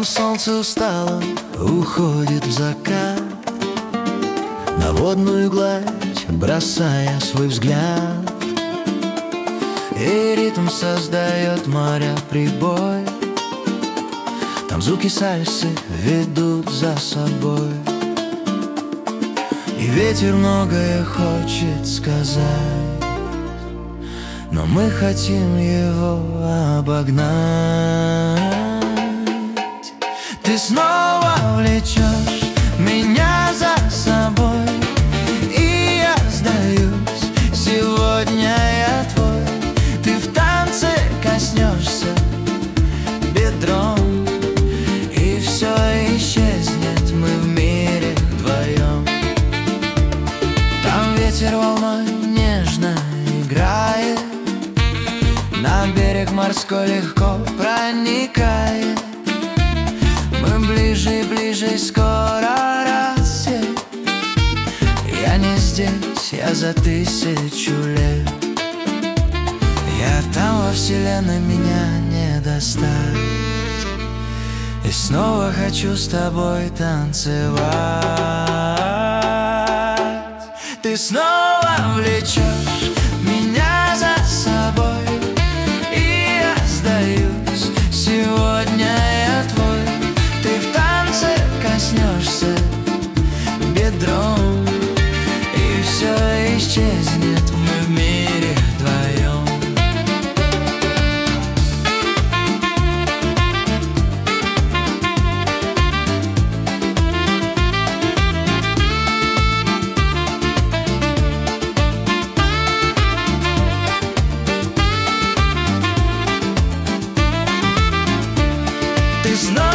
солнце устало уходит в закат, на водную гладь бросая свой взгляд. И ритм создает моря прибой, там звуки сальсы ведут за собой. И ветер многое хочет сказать, но мы хотим его обогнать. Ты снова влечешь меня за собой, и я сдаюсь, сегодня я твой. Ты в танце коснешься бедром, и все исчезнет, мы в мире вдвоем. Там ветер волной нежно играет, на берег морской легко проникает. Мы ближе и ближе, скоро рассвет. Я не здесь, я за 1000 лет. Я там во вселенной, меня не достать. И снова хочу с тобой танцевать. Ты снова влечешь меня за собой, и я сдаюсь, сегодня я твой. Ты в танце коснешься бедром, и все исчезнет, мы в мире вдвоем. Ты знаешь,